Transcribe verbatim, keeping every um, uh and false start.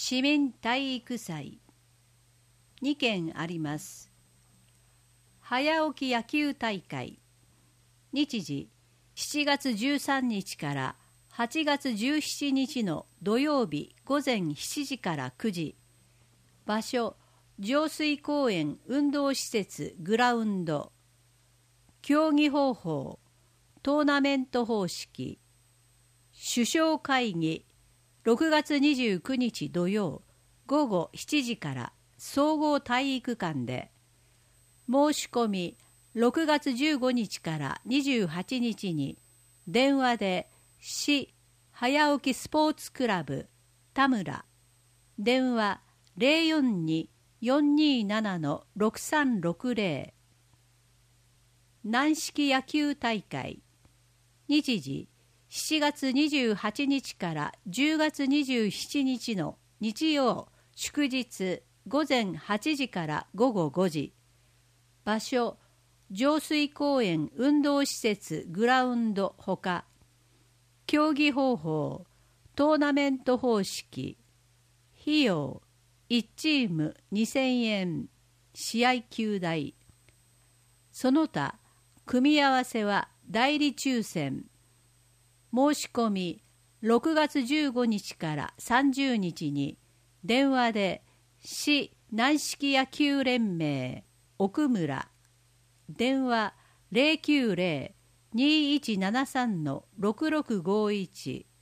市民体育祭にけんあります。早起き野球大会、日時しちがつじゅうさんにちからはちがつじゅうしちにちの土曜日午前しちじからくじ、場所上水公園運動施設グラウンド、競技方法トーナメント方式、首相会議ろくがつにじゅうくにち土曜午後しちじから総合体育館で、申し込みろくがつじゅうごにちからにじゅうはちにちに電話で市早起きスポーツクラブ田村、電話 ゼロよんに よんにーなな ろくさんろくゼロ、軟式野球大会、日時しちがつにじゅうはちにちからじゅうがつにじゅうしちにちの日曜祝日午前はちじから午後ごじ、場所上水公園運動施設グラウンドほか、競技方法トーナメント方式、費用いちチームにせんえん、試合球代、その他組み合わせは代理抽選、申し込みろくがつじゅうごにちからさんじゅうにちに電話で市軟式野球連盟奥村、電話 ゼロきゅうゼロ にーいちななさん ろくろくごいち